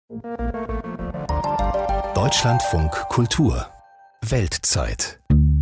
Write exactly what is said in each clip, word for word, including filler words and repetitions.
Deutschlandfunk Kultur Weltzeit.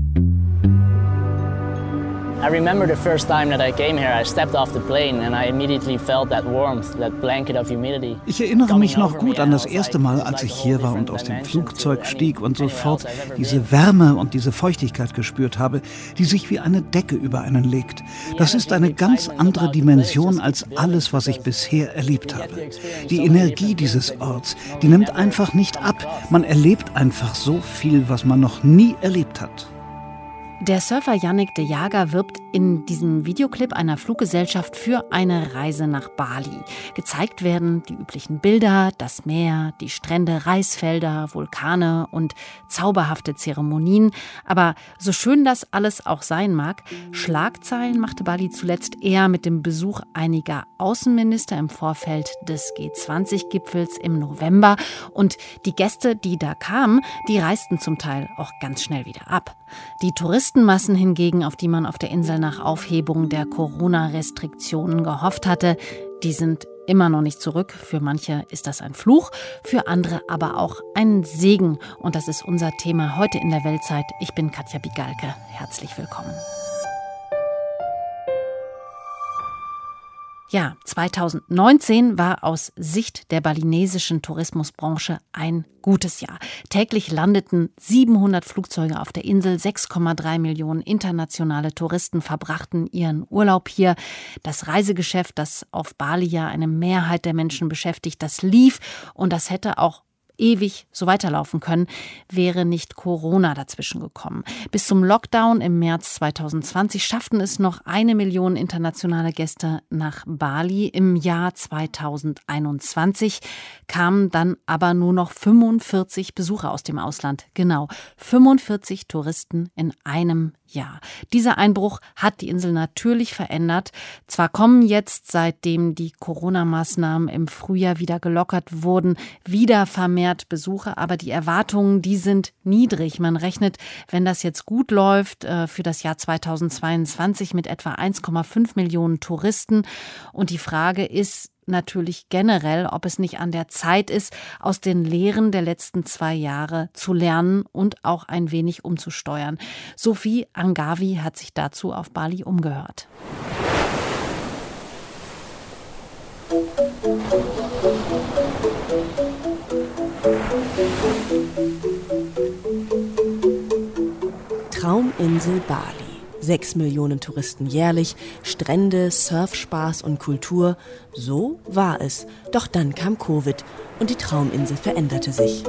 I remember the first time that I came here, I stepped off the plane and I immediately felt that warmth, that blanket of humidity. Ich erinnere mich noch gut an das erste Mal, als ich hier war und aus dem Flugzeug stieg und sofort diese Wärme und diese Feuchtigkeit gespürt habe, die sich wie eine Decke über einen legt. Das ist eine ganz andere Dimension als alles, was ich bisher erlebt habe. Die Energie dieses Orts, die nimmt einfach nicht ab. Man erlebt einfach so viel, was man noch nie erlebt hat. Der Surfer Yannick de Jager wirbt in diesem Videoclip einer Fluggesellschaft für eine Reise nach Bali. Gezeigt werden die üblichen Bilder, das Meer, die Strände, Reisfelder, Vulkane und zauberhafte Zeremonien. Aber so schön das alles auch sein mag, Schlagzeilen machte Bali zuletzt eher mit dem Besuch einiger Außenminister im Vorfeld des G zwanzig Gipfels im November. Und die Gäste, die da kamen, die reisten zum Teil auch ganz schnell wieder ab. Die Touristenmassen hingegen, auf die man auf der Insel nach Aufhebung der Corona-Restriktionen gehofft hatte, die sind immer noch nicht zurück. Für manche ist das ein Fluch, für andere aber auch ein Segen. Und das ist unser Thema heute in der Weltzeit. Ich bin Katja Bigalke. Herzlich willkommen. Ja, zweitausendneunzehn war aus Sicht der balinesischen Tourismusbranche ein gutes Jahr. Täglich landeten siebenhundert Flugzeuge auf der Insel, sechs Komma drei Millionen internationale Touristen verbrachten ihren Urlaub hier. Das Reisegeschäft, das auf Bali ja eine Mehrheit der Menschen beschäftigt, das lief und das hätte auch ewig so weiterlaufen können, wäre nicht Corona dazwischen gekommen. Bis zum Lockdown im März zweitausendzwanzig schafften es noch eine Million internationale Gäste nach Bali. Im Jahr zweitausendeinundzwanzig kamen dann aber nur noch fünfundvierzig Besucher aus dem Ausland. Genau, fünfundvierzig Touristen in einem Jahr. Dieser Einbruch hat die Insel natürlich verändert. Zwar kommen jetzt, seitdem die Corona-Maßnahmen im Frühjahr wieder gelockert wurden, wieder vermehrt Besucher, aber die Erwartungen, die sind niedrig. Man rechnet, wenn das jetzt gut läuft, für das Jahr zweitausendzweiundzwanzig mit etwa eins Komma fünf Millionen Touristen. Und die Frage ist natürlich generell, ob es nicht an der Zeit ist, aus den Lehren der letzten zwei Jahre zu lernen und auch ein wenig umzusteuern. Sophie Angavi hat sich dazu auf Bali umgehört. Trauminsel Bali. Sechs Millionen Touristen jährlich, Strände, Surfspaß und Kultur. So war es. Doch dann kam Covid und die Trauminsel veränderte sich.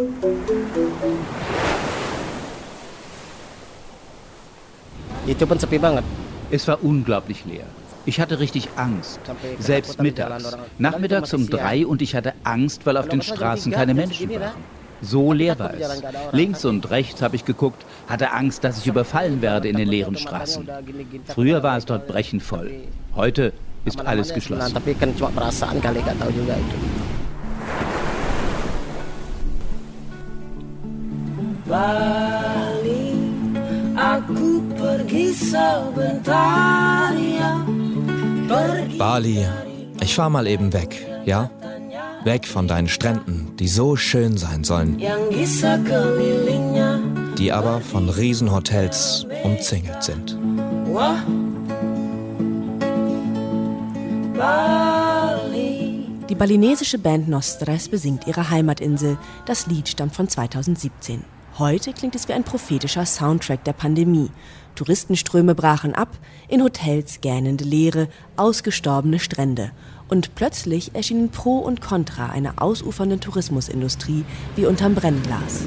Es war unglaublich leer. Ich hatte richtig Angst. Selbst mittags. Nachmittags um drei und ich hatte Angst, weil auf den Straßen keine Menschen waren. So leer war es. Links und rechts habe ich geguckt, hatte Angst, dass ich überfallen werde in den leeren Straßen. Früher war es dort brechend voll. Heute ist alles geschlossen. Bali, ich fahr mal eben weg, ja? Weg von deinen Stränden, die so schön sein sollen, die aber von Riesenhotels umzingelt sind. Die balinesische Band Nostres besingt ihre Heimatinsel. Das Lied stammt von zweitausendsiebzehn. Heute klingt es wie ein prophetischer Soundtrack der Pandemie. Touristenströme brachen ab, in Hotels gähnende Leere, ausgestorbene Strände. Und plötzlich erschienen Pro und Contra einer ausufernden Tourismusindustrie wie unterm Brennglas.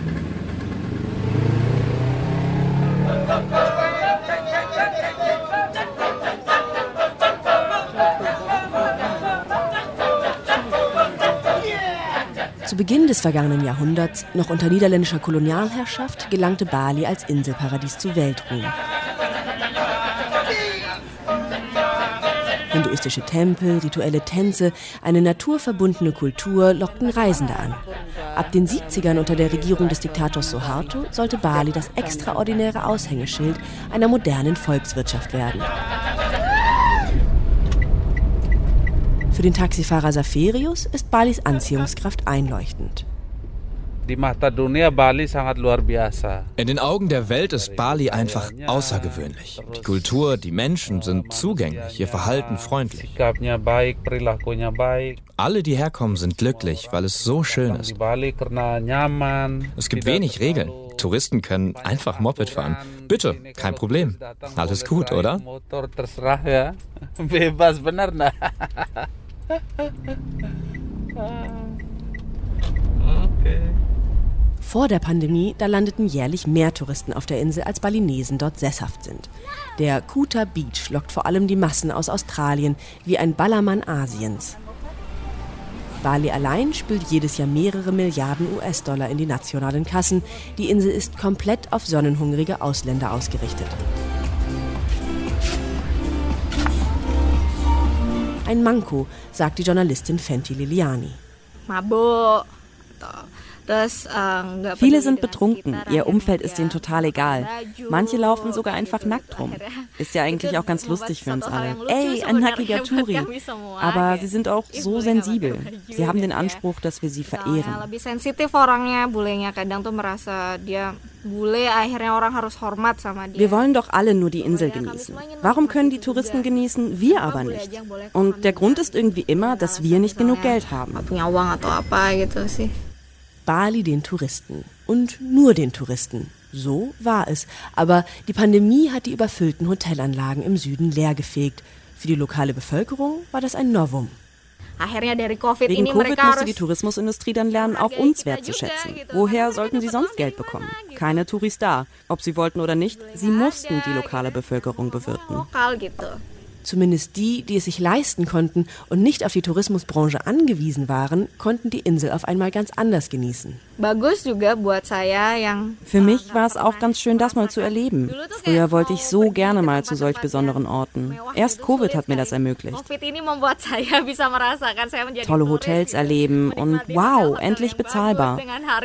Zu Beginn des vergangenen Jahrhunderts, noch unter niederländischer Kolonialherrschaft, gelangte Bali als Inselparadies zu Weltruhm. Hinduistische Tempel, rituelle Tänze, eine naturverbundene Kultur lockten Reisende an. Ab den siebzigern unter der Regierung des Diktators Suharto sollte Bali das extraordinäre Aushängeschild einer modernen Volkswirtschaft werden. Für Für den Taxifahrer Saferius ist Balis Anziehungskraft einleuchtend. In den Augen der Welt ist Bali einfach außergewöhnlich. Die Kultur, die Menschen sind zugänglich, ihr Verhalten freundlich. Alle, die herkommen, sind glücklich, weil es so schön ist. Es gibt wenig Regeln. Touristen können einfach Moped fahren. Bitte, kein Problem. Alles gut, oder? Vor der Pandemie, da landeten jährlich mehr Touristen auf der Insel, als Balinesen dort sesshaft sind. Der Kuta Beach lockt vor allem die Massen aus Australien, wie ein Ballermann Asiens. Bali allein spült jedes Jahr mehrere Milliarden U S-Dollar in die nationalen Kassen. Die Insel ist komplett auf sonnenhungrige Ausländer ausgerichtet. Ein Manko, sagt die Journalistin Fenty Liliani. Mabuk. Viele sind betrunken, ihr Umfeld ist ihnen total egal. Manche laufen sogar einfach nackt rum. Ist ja eigentlich auch ganz lustig für uns alle. Ey, ein nackiger Touri. Aber sie sind auch so sensibel. Sie haben den Anspruch, dass wir sie verehren. Wir wollen doch alle nur die Insel genießen. Warum können die Touristen genießen, wir aber nicht? Und der Grund ist irgendwie immer, dass wir nicht genug Geld haben. Bali den Touristen und nur den Touristen. So war es. Aber die Pandemie hat die überfüllten Hotelanlagen im Süden leergefegt. Für die lokale Bevölkerung war das ein Novum. Wegen Covid musste die Tourismusindustrie dann lernen, auch uns wertzuschätzen. Woher sollten sie sonst Geld bekommen? Keine Touris da. Ob sie wollten oder nicht, sie mussten die lokale Bevölkerung bewirten. Zumindest die, die es sich leisten konnten und nicht auf die Tourismusbranche angewiesen waren, konnten die Insel auf einmal ganz anders genießen. Für mich war es auch ganz schön, das mal zu erleben. Früher wollte ich so gerne mal zu solch besonderen Orten. Erst Covid hat mir das ermöglicht. Tolle Hotels erleben und wow, endlich bezahlbar.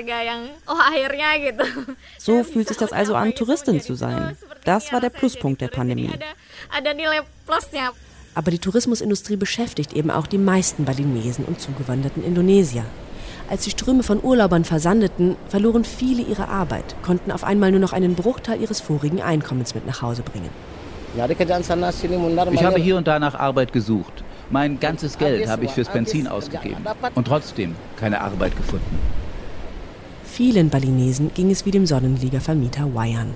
So fühlt sich das also an, Touristin zu sein. Das war der Pluspunkt der Pandemie. Aber die Tourismusindustrie beschäftigt eben auch die meisten Balinesen und zugewanderten Indonesier. Als die Ströme von Urlaubern versandeten, verloren viele ihre Arbeit, konnten auf einmal nur noch einen Bruchteil ihres vorigen Einkommens mit nach Hause bringen. Ich habe hier und da nach Arbeit gesucht. Mein ganzes Geld habe ich fürs Benzin ausgegeben und trotzdem keine Arbeit gefunden. Vielen Balinesen ging es wie dem Sonnenliga-Vermieter Wayan.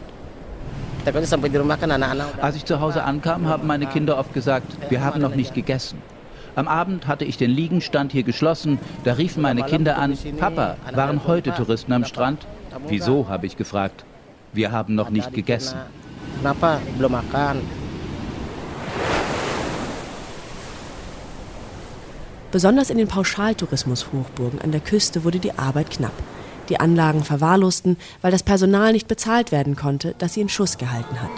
Als ich zu Hause ankam, haben meine Kinder oft gesagt, wir haben noch nicht gegessen. Am Abend hatte ich den Liegenstand hier geschlossen, da riefen meine Kinder an, Papa, waren heute Touristen am Strand? Wieso, habe ich gefragt. Wir haben noch nicht gegessen. Besonders in den Pauschaltourismus-Hochburgen an der Küste wurde die Arbeit knapp. Die Anlagen verwahrlosten, weil das Personal nicht bezahlt werden konnte, das sie in Schuss gehalten hat.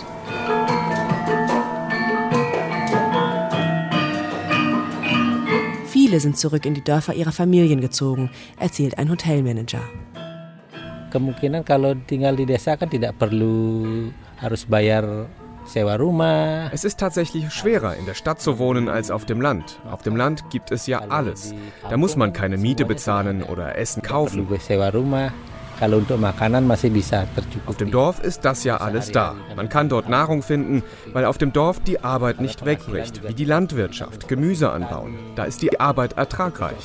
Viele sind zurück in die Dörfer ihrer Familien gezogen, erzählt ein Hotelmanager. Kemungkinan kalau tinggal di desa kan tidak perlu harus bayar. Es ist tatsächlich schwerer, in der Stadt zu wohnen, als auf dem Land. Auf dem Land gibt es ja alles. Da muss man keine Miete bezahlen oder Essen kaufen. Auf dem Dorf ist das ja alles da. Man kann dort Nahrung finden, weil auf dem Dorf die Arbeit nicht wegbricht, wie die Landwirtschaft, Gemüse anbauen. Da ist die Arbeit ertragreich.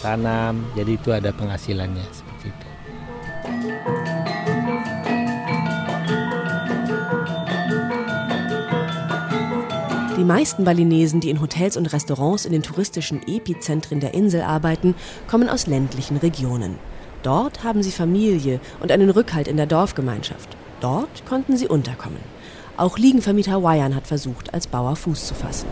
Die meisten Balinesen, die in Hotels und Restaurants in den touristischen Epizentren der Insel arbeiten, kommen aus ländlichen Regionen. Dort haben sie Familie und einen Rückhalt in der Dorfgemeinschaft. Dort konnten sie unterkommen. Auch Liegenvermieter Wayan hat versucht, als Bauer Fuß zu fassen.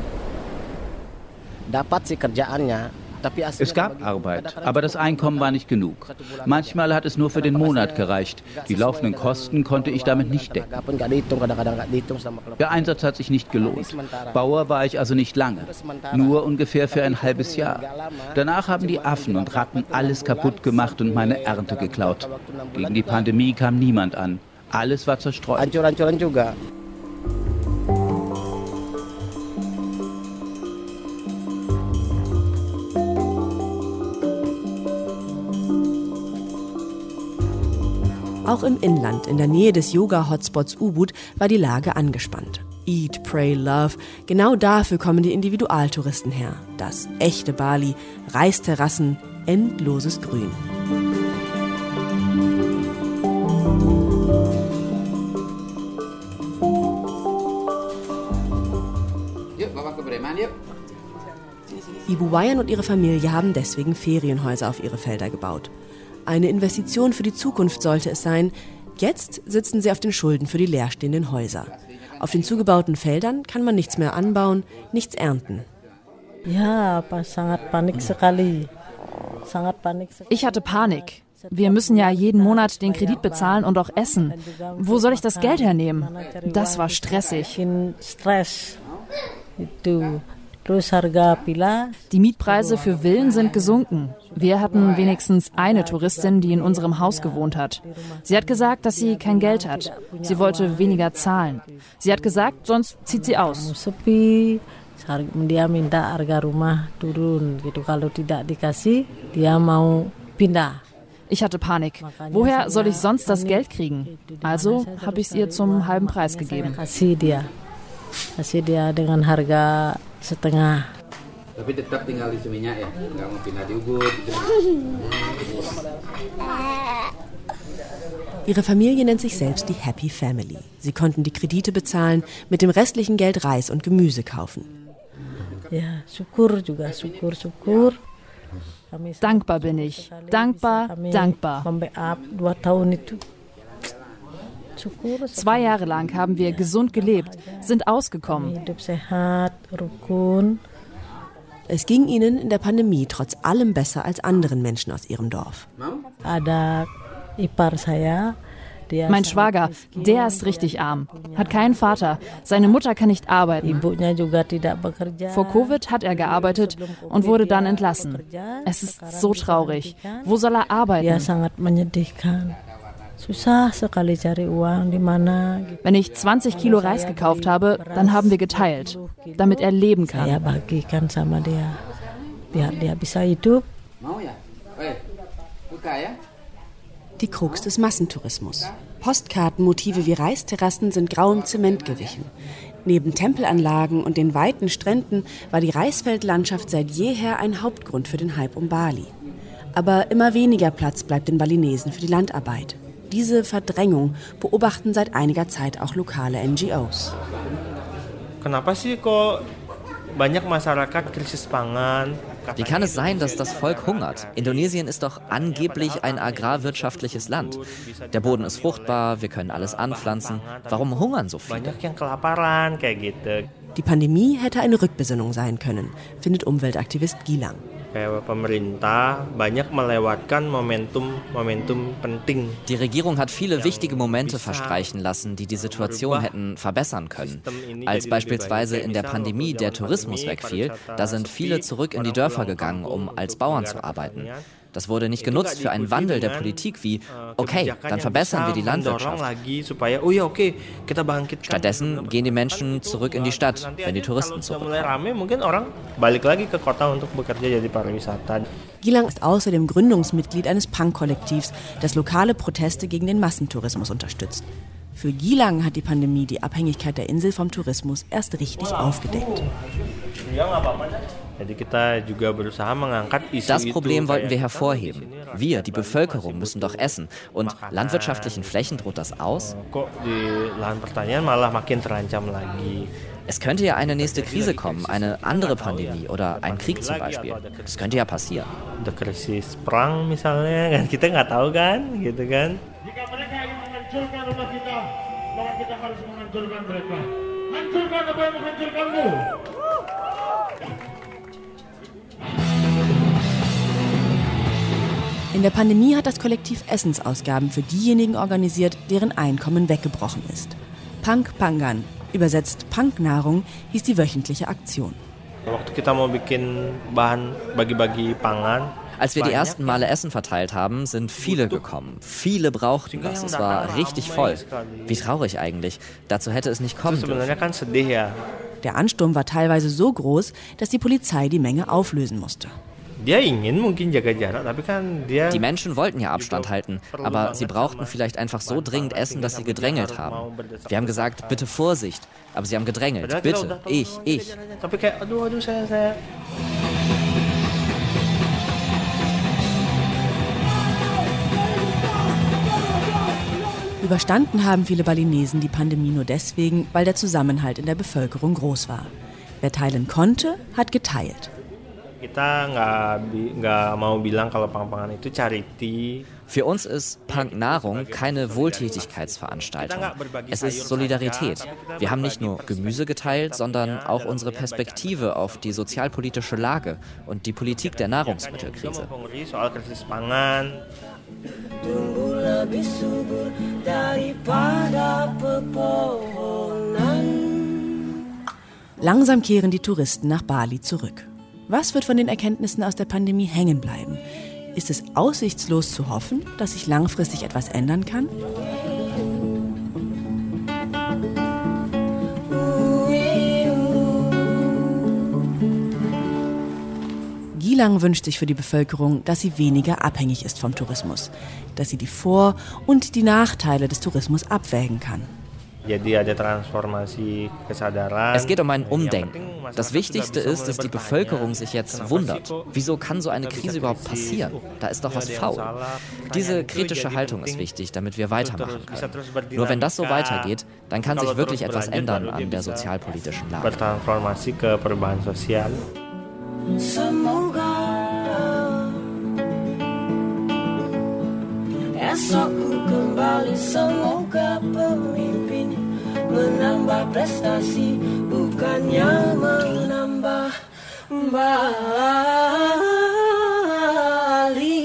Es gab Arbeit, aber das Einkommen war nicht genug. Manchmal hat es nur für den Monat gereicht. Die laufenden Kosten konnte ich damit nicht decken. Der Einsatz hat sich nicht gelohnt. Bauer war ich also nicht lange, nur ungefähr für ein halbes Jahr. Danach haben die Affen und Ratten alles kaputt gemacht und meine Ernte geklaut. Gegen die Pandemie kam niemand an. Alles war zerstreut. Auch im Inland, in der Nähe des Yoga-Hotspots Ubud, war die Lage angespannt. Eat, Pray, Love. Genau dafür kommen die Individualtouristen her. Das echte Bali, Reisterrassen, endloses Grün. Ibu Wayan und ihre Familie haben deswegen Ferienhäuser auf ihre Felder gebaut. Eine Investition für die Zukunft sollte es sein. Jetzt sitzen sie auf den Schulden für die leerstehenden Häuser. Auf den zugebauten Feldern kann man nichts mehr anbauen, nichts ernten. Ja, sangat panik sekali. Sangat panik sekali. Ich hatte Panik. Wir müssen ja jeden Monat den Kredit bezahlen und auch essen. Wo soll ich das Geld hernehmen? Das war stressig. Stress. Itu. Die Mietpreise für Villen sind gesunken. Wir hatten wenigstens eine Touristin, die in unserem Haus gewohnt hat. Sie hat gesagt, dass sie kein Geld hat. Sie wollte weniger zahlen. Sie hat gesagt, sonst zieht sie aus. Dia minta harga rumah turun gitu. Kalau tidak dikasih, dia mau pindah. Ich hatte Panik. Woher soll ich sonst das Geld kriegen? Also habe ich es ihr zum halben Preis gegeben. Kasih dia. Kasih dia dengan harga setengah. Tapi tetap tinggal di Seminyak ya, nggak mau pindah di Ubud. Ihre Familie nennt sich selbst die Happy Family. Sie konnten die Kredite bezahlen, mit dem restlichen Geld Reis und Gemüse kaufen. Ja, syukur juga, syukur, syukur. Dankbar bin ich. Dankbar, dankbar. Dua tahun itu. Zwei Jahre lang haben wir gesund gelebt, sind ausgekommen. Es ging ihnen in der Pandemie trotz allem besser als anderen Menschen aus ihrem Dorf. Mein Schwager, der ist richtig arm, hat keinen Vater, seine Mutter kann nicht arbeiten. Vor Covid hat er gearbeitet und wurde dann entlassen. Es ist so traurig. Wo soll er arbeiten? Wenn ich zwanzig Kilo Reis gekauft habe, dann haben wir geteilt, damit er leben kann. Die Krux des Massentourismus. Postkartenmotive wie Reisterrassen sind grauem Zement gewichen. Neben Tempelanlagen und den weiten Stränden war die Reisfeldlandschaft seit jeher ein Hauptgrund für den Hype um Bali. Aber immer weniger Platz bleibt den Balinesen für die Landarbeit. Diese Verdrängung beobachten seit einiger Zeit auch lokale N G Os. Wie kann es sein, dass das Volk hungert? Indonesien ist doch angeblich ein agrarwirtschaftliches Land. Der Boden ist fruchtbar, wir können alles anpflanzen. Warum hungern so viele? Die Pandemie hätte eine Rückbesinnung sein können, findet Umweltaktivist Gilang. Die Regierung hat viele wichtige Momente verstreichen lassen, die die Situation hätten verbessern können. Als beispielsweise in der Pandemie der Tourismus wegfiel, da sind viele zurück in die Dörfer gegangen, um als Bauern zu arbeiten. Das wurde nicht genutzt für einen Wandel der Politik wie, okay, dann verbessern wir die Landwirtschaft. Stattdessen gehen die Menschen zurück in die Stadt, wenn die Touristen zurückkommen. Gilang ist außerdem Gründungsmitglied eines Punk-Kollektivs, das lokale Proteste gegen den Massentourismus unterstützt. Für Gilang hat die Pandemie die Abhängigkeit der Insel vom Tourismus erst richtig aufgedeckt. Das Problem wollten wir hervorheben. Wir, die Bevölkerung, müssen doch essen. Und landwirtschaftlichen Flächen droht das aus? Es könnte ja eine nächste Krise kommen, eine andere Pandemie oder ein Krieg zum Beispiel. Das könnte ja passieren. Jika mereka ingin menghancurkan rumah kita, maka kita harus menghancurkan mereka. Hancurkan apa yang menghancurkanmu. In der Pandemie hat das Kollektiv Essensausgaben für diejenigen organisiert, deren Einkommen weggebrochen ist. Punk Pangan, übersetzt Punknahrung, hieß die wöchentliche Aktion. Als wir die ersten Male Essen verteilt haben, sind viele gekommen. Viele brauchten das. Es war richtig voll. Wie traurig eigentlich. Dazu hätte es nicht kommen dürfen. Der Ansturm war teilweise so groß, dass die Polizei die Menge auflösen musste. Die Menschen wollten ja Abstand halten, aber sie brauchten vielleicht einfach so dringend Essen, dass sie gedrängelt haben. Wir haben gesagt, bitte Vorsicht, aber sie haben gedrängelt. Bitte, ich, ich. Überstanden haben viele Balinesen die Pandemie nur deswegen, weil der Zusammenhalt in der Bevölkerung groß war. Wer teilen konnte, hat geteilt. Für uns ist Pang Nahrung keine Wohltätigkeitsveranstaltung. Es ist Solidarität. Wir haben nicht nur Gemüse geteilt, sondern auch unsere Perspektive auf die sozialpolitische Lage und die Politik der Nahrungsmittelkrise. Langsam kehren die Touristen nach Bali zurück. Was wird von den Erkenntnissen aus der Pandemie hängen bleiben? Ist es aussichtslos zu hoffen, dass sich langfristig etwas ändern kann? Gilang wünscht sich für die Bevölkerung, dass sie weniger abhängig ist vom Tourismus, dass sie die Vor- und die Nachteile des Tourismus abwägen kann. Es geht um ein Umdenken. Das Wichtigste ist, dass die Bevölkerung sich jetzt wundert. Wieso kann so eine Krise überhaupt passieren? Da ist doch was faul. Diese kritische Haltung ist wichtig, damit wir weitermachen können. Nur wenn das so weitergeht, dann kann sich wirklich etwas ändern an der sozialpolitischen Lage. Esok ku kembali, semoga pemimpin menambah prestasi, bukannya menambah Bali.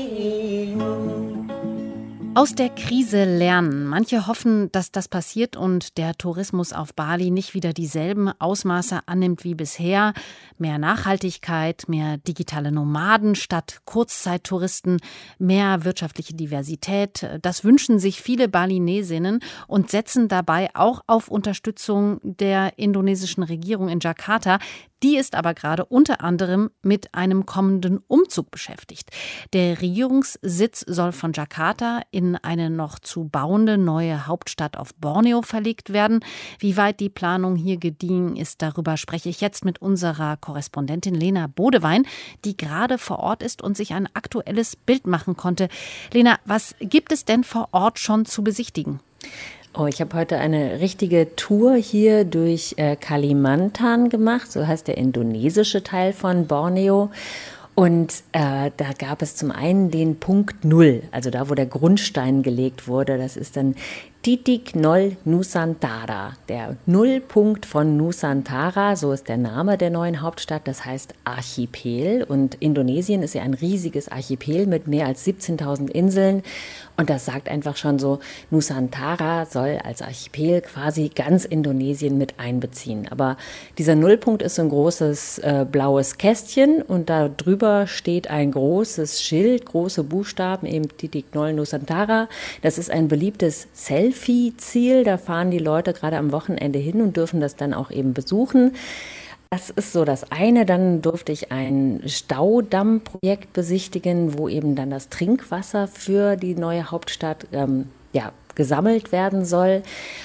Aus der Krise lernen. Manche hoffen, dass das passiert und der Tourismus auf Bali nicht wieder dieselben Ausmaße annimmt wie bisher. Mehr Nachhaltigkeit, mehr digitale Nomaden statt Kurzzeittouristen, mehr wirtschaftliche Diversität. Das wünschen sich viele Balinesinnen und setzen dabei auch auf Unterstützung der indonesischen Regierung in Jakarta. Die ist aber gerade unter anderem mit einem kommenden Umzug beschäftigt. Der Regierungssitz soll von Jakarta in eine noch zu bauende neue Hauptstadt auf Borneo verlegt werden. Wie weit die Planung hier gediehen ist, darüber spreche ich jetzt mit unserer Korrespondentin Lena Bodewein, die gerade vor Ort ist und sich ein aktuelles Bild machen konnte. Lena, was gibt es denn vor Ort schon zu besichtigen? Oh, ich habe heute eine richtige Tour hier durch äh, Kalimantan gemacht, so heißt der indonesische Teil von Borneo. Und äh, da gab es zum einen den Punkt Null, also da, wo der Grundstein gelegt wurde. Das ist dann Titik Nol Nusantara, der Nullpunkt von Nusantara, so ist der Name der neuen Hauptstadt, das heißt Archipel. Und Indonesien ist ja ein riesiges Archipel mit mehr als siebzehntausend Inseln. Und das sagt einfach schon so, Nusantara soll als Archipel quasi ganz Indonesien mit einbeziehen. Aber dieser Nullpunkt ist so ein großes äh, blaues Kästchen und da drüber steht ein großes Schild, große Buchstaben, eben Titik Nol Nusantara. Das ist ein beliebtes Selfie-Ziel, da fahren die Leute gerade am Wochenende hin und dürfen das dann auch eben besuchen. Das ist so das eine. Dann durfte ich ein Staudammprojekt besichtigen, wo eben dann das Trinkwasser für die neue Hauptstadt ähm, ja, gesammelt werden soll.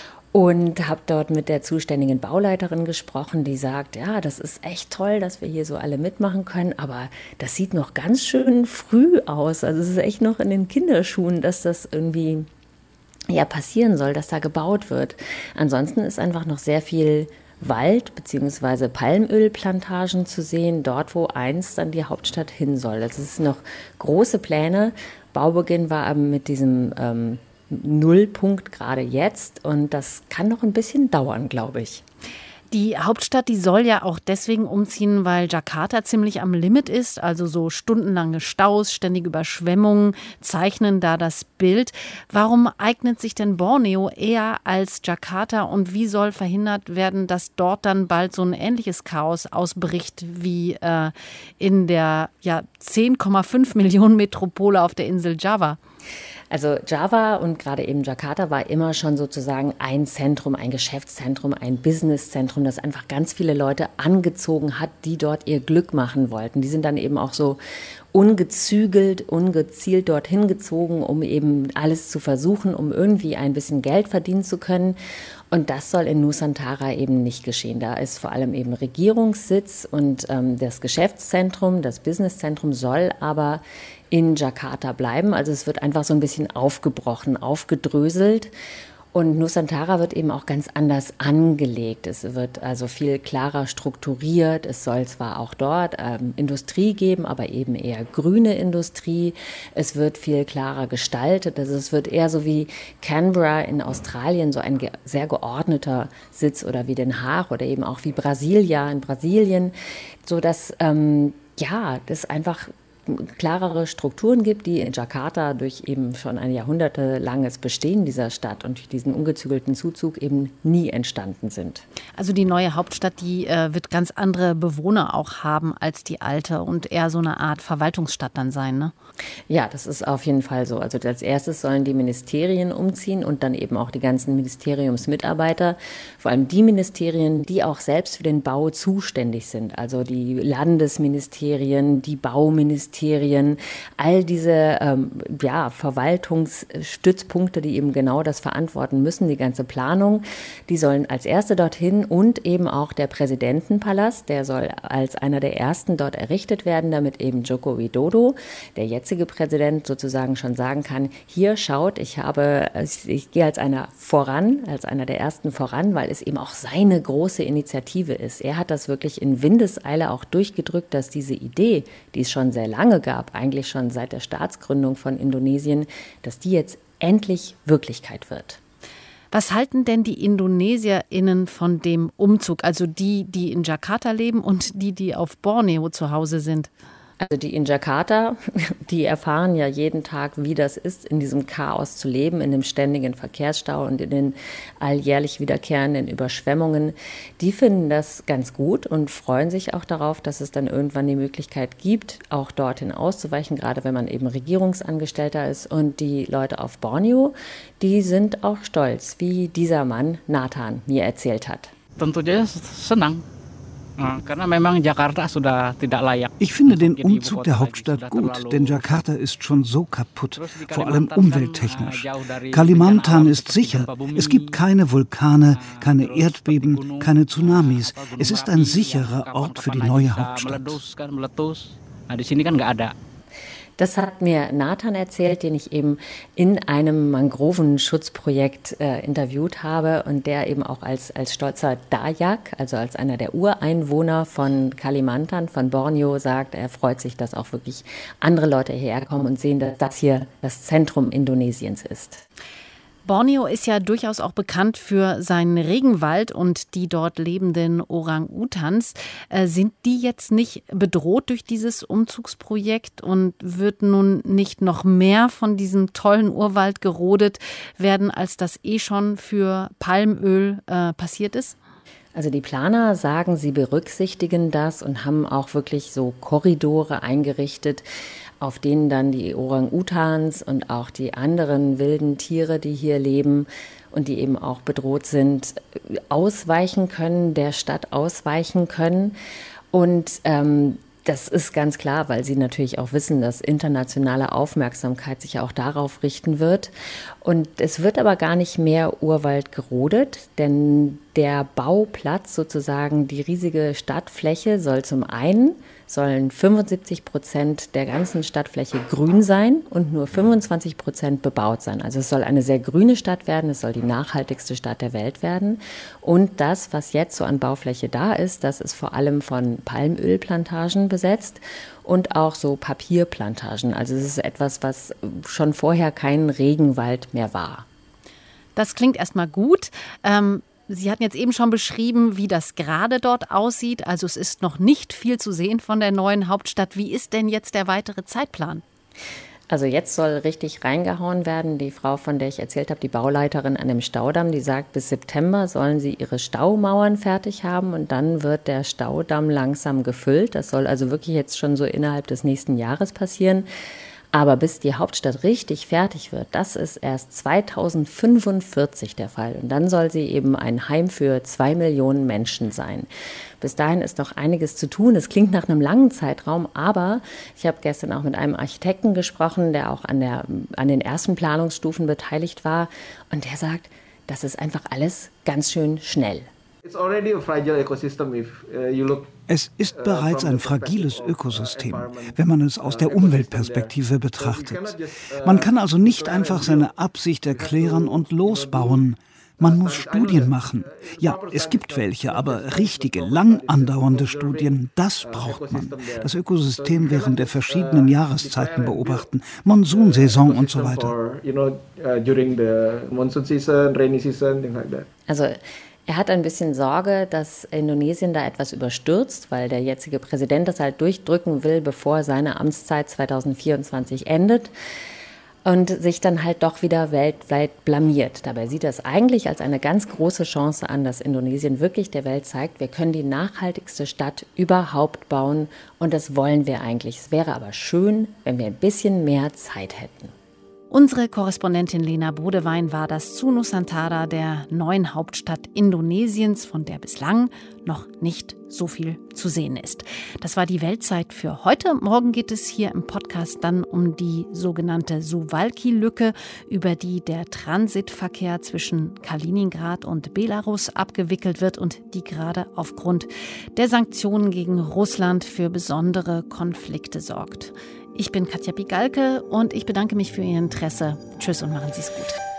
Und habe dort mit der zuständigen Bauleiterin gesprochen, die sagt, ja, das ist echt toll, dass wir hier so alle mitmachen können, aber das sieht noch ganz schön früh aus. Also es ist echt noch in den Kinderschuhen, dass das irgendwie ja passieren soll, dass da gebaut wird. Ansonsten ist einfach noch sehr viel Wald bzw. Palmölplantagen zu sehen, dort wo einst dann die Hauptstadt hin soll. Das ist noch große Pläne. Baubeginn war aber mit diesem ähm, Nullpunkt gerade jetzt und das kann noch ein bisschen dauern, glaube ich. Die Hauptstadt, die soll ja auch deswegen umziehen, weil Jakarta ziemlich am Limit ist. Also so stundenlange Staus, ständige Überschwemmungen zeichnen da das Bild. Warum eignet sich denn Borneo eher als Jakarta und wie soll verhindert werden, dass dort dann bald so ein ähnliches Chaos ausbricht wie äh, in der ja, zehn Komma fünf Millionen Metropole auf der Insel Java? Also Java und gerade eben Jakarta war immer schon sozusagen ein Zentrum, ein Geschäftszentrum, ein Businesszentrum, das einfach ganz viele Leute angezogen hat, die dort ihr Glück machen wollten. Die sind dann eben auch so ungezügelt, ungezielt dorthin gezogen, um eben alles zu versuchen, um irgendwie ein bisschen Geld verdienen zu können. Und das soll in Nusantara eben nicht geschehen. Da ist vor allem eben Regierungssitz und ähm, das Geschäftszentrum, das Businesszentrum soll aber in Jakarta bleiben. Also es wird einfach so ein bisschen aufgebrochen, aufgedröselt. Und Nusantara wird eben auch ganz anders angelegt. Es wird also viel klarer strukturiert. Es soll zwar auch dort ähm, Industrie geben, aber eben eher grüne Industrie. Es wird viel klarer gestaltet. Also es wird eher so wie Canberra in Australien, so ein ge- sehr geordneter Sitz, oder wie Den Haag oder eben auch wie Brasilia in Brasilien, so dass ähm, ja, das einfach klarere Strukturen gibt, die in Jakarta durch eben schon ein jahrhundertelanges Bestehen dieser Stadt und diesen ungezügelten Zuzug eben nie entstanden sind. Also die neue Hauptstadt, die äh, wird ganz andere Bewohner auch haben als die alte und eher so eine Art Verwaltungsstadt dann sein, ne? Ja, das ist auf jeden Fall so. Also als erstes sollen die Ministerien umziehen und dann eben auch die ganzen Ministeriumsmitarbeiter, vor allem die Ministerien, die auch selbst für den Bau zuständig sind, also die Landesministerien, die Bauministerien, all diese ähm, ja, Verwaltungsstützpunkte, die eben genau das verantworten müssen, die ganze Planung, die sollen als erste dorthin, und eben auch der Präsidentenpalast, der soll als einer der ersten dort errichtet werden, damit eben Joko Widodo, der jetzige Präsident, sozusagen schon sagen kann, hier schaut, ich habe, ich, ich gehe als einer voran, als einer der ersten voran, weil es eben auch seine große Initiative ist. Er hat das wirklich in Windeseile auch durchgedrückt, dass diese Idee, die es schon sehr lange gab, eigentlich schon seit der Staatsgründung von Indonesien, dass die jetzt endlich Wirklichkeit wird. Was halten denn die IndonesierInnen von dem Umzug? Also die, die in Jakarta leben und die, die auf Borneo zu Hause sind? Also die in Jakarta, die erfahren ja jeden Tag, wie das ist, in diesem Chaos zu leben, in dem ständigen Verkehrsstau und in den alljährlich wiederkehrenden Überschwemmungen. Die finden das ganz gut und freuen sich auch darauf, dass es dann irgendwann die Möglichkeit gibt, auch dorthin auszuweichen, gerade wenn man eben Regierungsangestellter ist. Und die Leute auf Borneo, die sind auch stolz, wie dieser Mann Nathan mir erzählt hat. Tentunya senang. Ich finde den Umzug der Hauptstadt gut, denn Jakarta ist schon so kaputt, vor allem umwelttechnisch. Kalimantan ist sicher. Es gibt keine Vulkane, keine Erdbeben, keine Tsunamis. Es ist ein sicherer Ort für die neue Hauptstadt. Das hat mir Nathan erzählt, den ich eben in einem Mangrovenschutzprojekt äh, interviewt habe und der eben auch als, als stolzer Dayak, also als einer der Ureinwohner von Kalimantan, von Borneo, sagt, er freut sich, dass auch wirklich andere Leute hierher kommen und sehen, dass das hier das Zentrum Indonesiens ist. Borneo ist ja durchaus auch bekannt für seinen Regenwald und die dort lebenden Orang-Utans. Äh, sind die jetzt nicht bedroht durch dieses Umzugsprojekt und wird nun nicht noch mehr von diesem tollen Urwald gerodet werden, als das eh schon für Palmöl äh, passiert ist? Also die Planer sagen, sie berücksichtigen das und haben auch wirklich so Korridore eingerichtet, auf denen dann die Orang-Utans und auch die anderen wilden Tiere, die hier leben und die eben auch bedroht sind, ausweichen können, der Stadt ausweichen können. Und ähm, das ist ganz klar, weil sie natürlich auch wissen, dass internationale Aufmerksamkeit sich auch darauf richten wird. Und es wird aber gar nicht mehr Urwald gerodet, denn der Bauplatz, sozusagen die riesige Stadtfläche, soll zum einen sollen fünfundsiebzig Prozent der ganzen Stadtfläche grün sein und nur fünfundzwanzig Prozent bebaut sein. Also es soll eine sehr grüne Stadt werden, es soll die nachhaltigste Stadt der Welt werden. Und das, was jetzt so an Baufläche da ist, das ist vor allem von Palmölplantagen besetzt und auch so Papierplantagen. Also es ist etwas, was schon vorher kein Regenwald mehr war. Das klingt erstmal gut. Ähm Sie hatten jetzt eben schon beschrieben, wie das gerade dort aussieht. Also es ist noch nicht viel zu sehen von der neuen Hauptstadt. Wie ist denn jetzt der weitere Zeitplan? Also jetzt soll richtig reingehauen werden. Die Frau, von der ich erzählt habe, die Bauleiterin an dem Staudamm, die sagt, bis September sollen sie ihre Staumauern fertig haben und dann wird der Staudamm langsam gefüllt. Das soll also wirklich jetzt schon so innerhalb des nächsten Jahres passieren. Aber bis die Hauptstadt richtig fertig wird, das ist erst zweitausendfünfundvierzig der Fall. Und dann soll sie eben ein Heim für zwei Millionen Menschen sein. Bis dahin ist noch einiges zu tun. Es klingt nach einem langen Zeitraum, aber ich habe gestern auch mit einem Architekten gesprochen, der auch an, der, an den ersten Planungsstufen beteiligt war. Und der sagt, das ist einfach alles ganz schön schnell. Es ist bereits ein fragiles Ökosystem, wenn man es aus der Umweltperspektive betrachtet. Man kann also nicht einfach seine Absicht erklären und losbauen. Man muss Studien machen. Ja, es gibt welche, aber richtige, lang andauernde Studien, das braucht man. Das Ökosystem während der verschiedenen Jahreszeiten beobachten, Monsunsaison und so weiter. Also er hat ein bisschen Sorge, dass Indonesien da etwas überstürzt, weil der jetzige Präsident das halt durchdrücken will, bevor seine Amtszeit zweitausendvierundzwanzig endet. Und sich dann halt doch wieder weltweit blamiert. Dabei sieht er es eigentlich als eine ganz große Chance an, dass Indonesien wirklich der Welt zeigt, wir können die nachhaltigste Stadt überhaupt bauen und das wollen wir eigentlich. Es wäre aber schön, wenn wir ein bisschen mehr Zeit hätten. Unsere Korrespondentin Lena Bodewein war das zu Nusantara, der neuen Hauptstadt Indonesiens, von der bislang noch nicht so viel zu sehen ist. Das war die Weltzeit für heute. Morgen geht es hier im Podcast dann um die sogenannte Suwałki-Lücke, über die der Transitverkehr zwischen Kaliningrad und Belarus abgewickelt wird und die gerade aufgrund der Sanktionen gegen Russland für besondere Konflikte sorgt. Ich bin Katja Pigalke und ich bedanke mich für Ihr Interesse. Tschüss und machen Sie es gut.